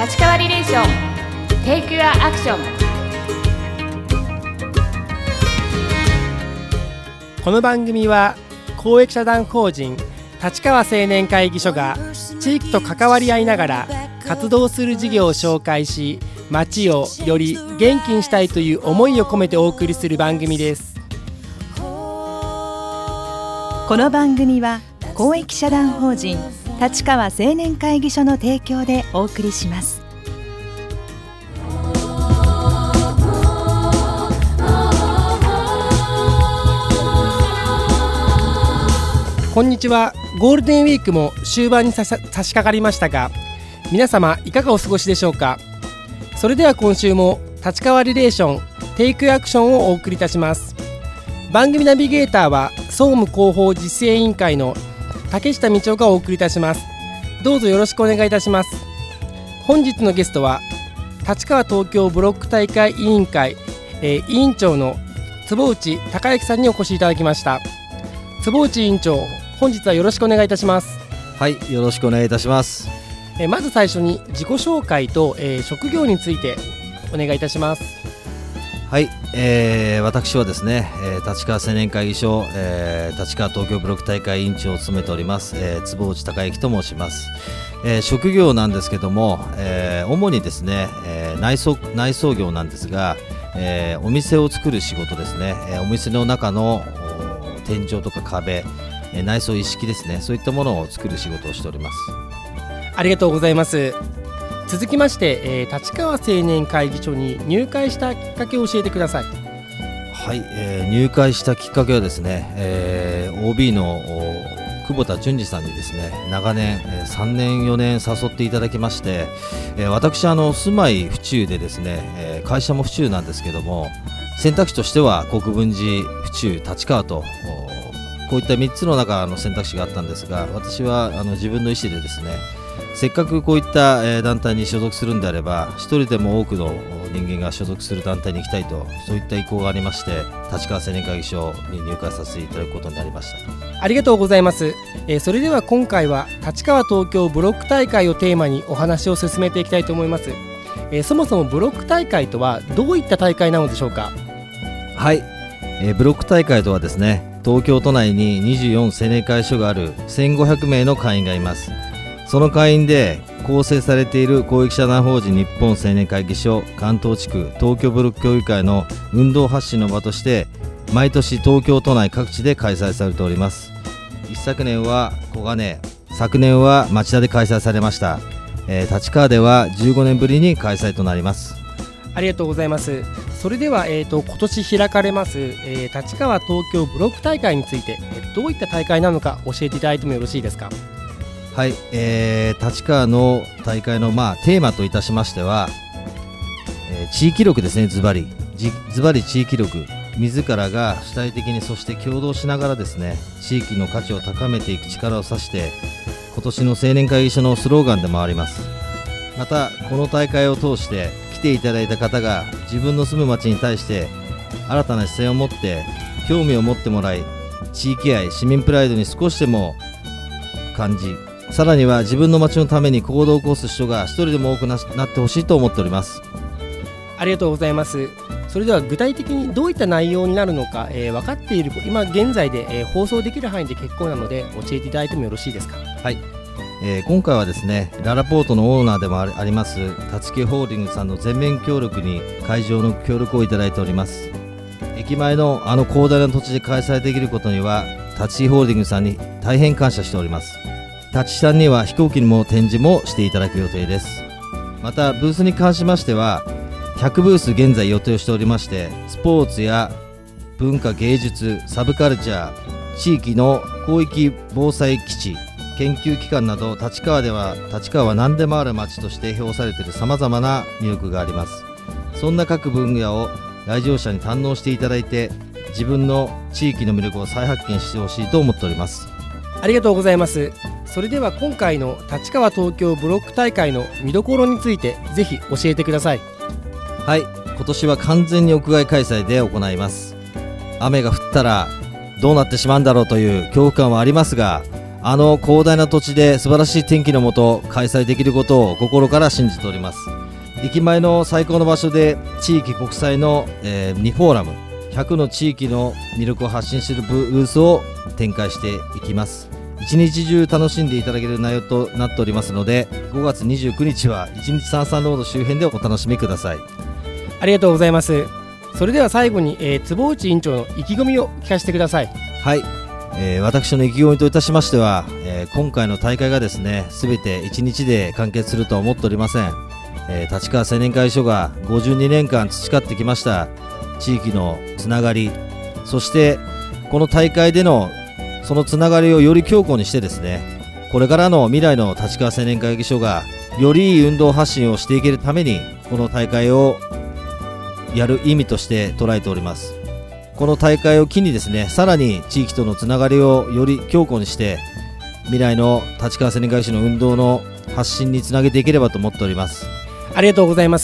立川リレーションテイクユアアクション。 この番組は公益社団法人立川青年会議所が地域と関わり合いながら活動する事業を紹介し、街をより元気にしたいという思いを込めてお送りする番組です。 この番組は公益社団法人立川青年会議所の提供でお送りします。 こんにちは。ゴールデンウィークも終盤に差し掛かりましたが、皆様いかがお過ごしでしょうか。それでは今週も立川リレーションテイクアクションをお送りいたします。番組ナビゲーターは総務広報実践委員会の竹下道夫がお送りいたします。どうぞよろしくお願いいたします。本日のゲストは立川東京ブロック大会委員会、委員長の坪内孝之さんにお越しいただきました。坪内委員長、本日はよろしくお願いいたします。 はい、よろしくお願いいたします。 まず最初に自己紹介と、職業についてお願いいたします。 はい、私はですね、立川青年会議所、立川東京ブロック大会委員長を務めております、坪内孝之と申します。職業なんですけども、主にですね、内装業なんですが、お店を作る仕事ですね。お店の中の天井とか壁、内装一式ですね、そういったものを作る仕事をしております。 ありがとうございます。続きまして、立川青年会議所に入会したきっかけを教えてください。 はい、入会したきっかけはですね、OB の久保田淳二さんにですね、長年、3年4年誘っていただきまして、私住まい府中でですね、会社も府中なんですけども、選択肢としては国分寺、府中、立川とこういった3つの中の選択肢があったんですが、私は自分の意思でですね、せっかくこういった、団体に所属するんであれば、一人でも多くの人間が所属する団体に行きたいと、そういった意向がありまして、立川青年会議所に入会させていただくことになりました。 ありがとうございます。それでは今回は立川東京ブロック大会をテーマにお話を進めていきたいと思います。そもそもブロック大会とはどういった大会なのでしょうか。 はい、ブロック大会とはですね、東京都内に24青年会所がある1500名の会員がいます。その会員で構成されている公益社団法人日本青年会議所関東地区東京ブロック協議会の運動発信の場として毎年東京都内各地で開催されております。一昨年は小金、昨年は町田で開催されました。立川では15年ぶりに開催となります。 ありがとうございます。それでは、今年開かれます、立川東京ブロック大会について、どういった大会なのか教えていただいてもよろしいですか。 はい、立川の大会の、テーマといたしましては、地域力ですね。ズバリ地域力、自らが主体的にそして共同しながらですね、地域の価値を高めていく力を指して今年の青年会議所のスローガンでもあります。またこの大会を通して来ていただいた方が自分の住む町に対して新たな視線を持って興味を持ってもらい、地域愛、市民プライドに少しでも感じ、さらには自分の町のために行動を起こす人が一人でも多く なってほしいと思っております。 ありがとうございます。それでは具体的にどういった内容になるのか、分かっている今現在で、放送できる範囲で結構なので教えていただいてもよろしいですか。 はい、今回はですね、ララポートのオーナーでもあります立木ホールディングスさんの全面協力に会場の協力をいただいております。駅前の広大な土地で開催できることには立木ホールディングスさんに大変感謝しております。立木さんには飛行機にも展示もしていただく予定です。またブースに関しましては100ブース現在予定しておりまして、スポーツや文化芸術、サブカルチャー、地域の広域防災基地、研究機関など立川は何でもある街として評されているさまざまな魅力があります。そんな各分野を来場者に堪能していただいて、自分の地域の魅力を再発見してほしいと思っております。 ありがとうございます。それでは今回の立川東京ブロック大会の見どころについてぜひ教えてください。 はい、今年は完全に屋外開催で行います。雨が降ったらどうなってしまうんだろうという恐怖感はありますが、 あの広大な土地で素晴らしい天気のもと開催できることを心から信じております。駅前の最高の場所で地域国際の、2フォーラム100の地域の魅力を発信するブースを展開していきます。一日中楽しんでいただける内容となっておりますので、5月29日は一日三々ロード周辺でお楽しみください。 ありがとうございます。それでは最後に、坪内委員長の意気込みを聞かせてください。 はい、私の意気込みといたしましては、今回の大会がですね、全て1日で完結するとは思っておりません。立川青年会所が52年間培ってきました地域のつながり、そしてこの大会でのそのつながりをより強固にしてですね、これからの未来の立川青年会議所がよりいい運動発信をしていけるために、この大会をやる意味として捉えております。この大会を機にですね、さらに地域とのつながりをより強固にして未来の立川青年会議所の運動の発信につなげていければと思っております。 ありがとうございます。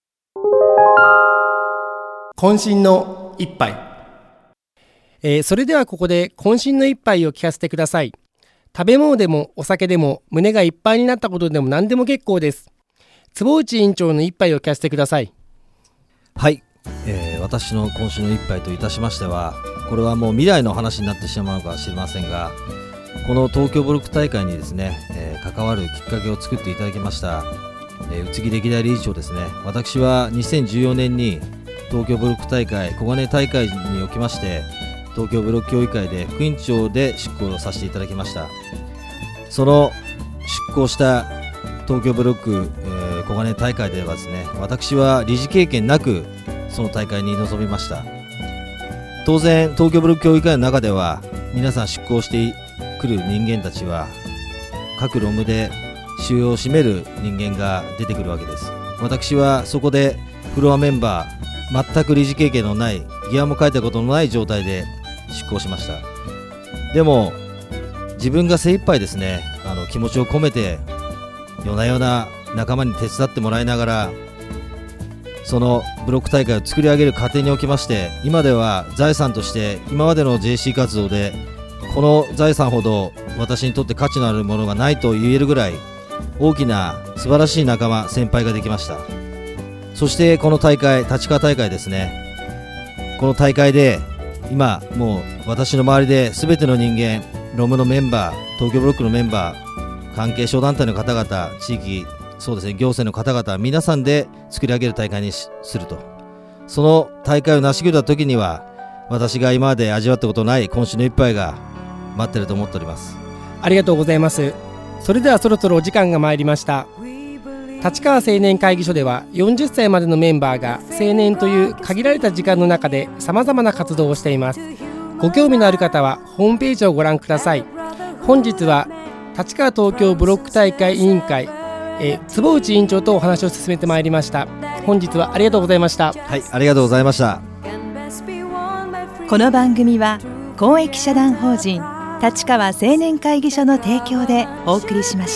渾身の一杯、それではここで渾身の一杯を聞かせてください。食べ物でもお酒でも胸がいっぱいになったことでも何でも結構です。坪内委員長の一杯を聞かせてください。 はい、私の今週の一杯といたしましては、これはもう未来の話になってしまうかもしれませんが、この東京ブロック大会にですね、関わるきっかけを作っていただきました宇津木歴代理事長ですね。私は2014年に東京ブロック大会小金大会におきまして東京ブロック協議会で副委員長で出向させていただきました。その出向した東京ブロック、小金大会ではですね、私は理事経験なくその大会に臨みました。当然東京ブロック協議会の中では皆さん出向してくる人間たちは各論務で主要を占める人間が出てくるわけです。私はそこでフロアメンバー、全く理事経験のない、議案も書いたことのない状態で出向しました。でも自分が精一杯ですね、気持ちを込めて夜な夜な仲間に手伝ってもらいながらそのブロック大会を作り上げる過程におきまして、今では財産として今までの JC 活動でこの財産ほど私にとって価値のあるものがないと言えるぐらい大きな素晴らしい仲間先輩ができました。そしてこの大会、立川大会ですね、この大会で今もう私の周りで全ての人間、ロムのメンバー、東京ブロックのメンバー、関係省団体の方々、地域そうですね、行政の方々皆さんで作り上げる大会にすると、その大会を成し遂げた時には私が今まで味わったことない今週の一杯が待ってると思っております。 ありがとうございます。それではそろそろお時間が参りました。立川青年会議所では40歳までのメンバーが青年という限られた時間の中でさまざまな活動をしています。ご興味のある方はホームページをご覧ください。本日は立川東京ブロック大会委員会、坪内委員長とお話を進めてまいりました。本日はありがとうございました。 はい、ありがとうございました。 この番組は公益社団法人立川青年会議所の提供でお送りしました。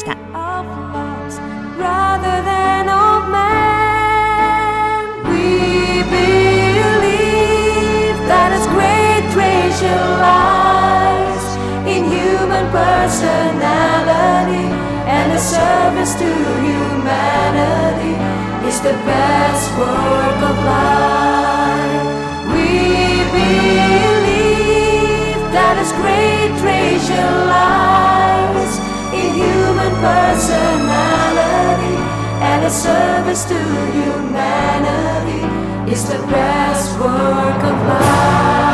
Personality and a service to humanity is the best work of life. We believe that His great treasure lies in human personality, and a service to humanity is the best work of life.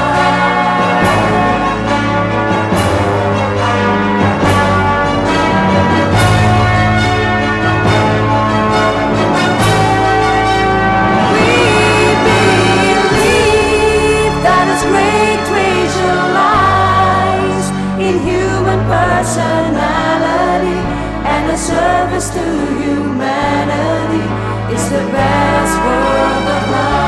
Personality and a service to humanity is the best work of life.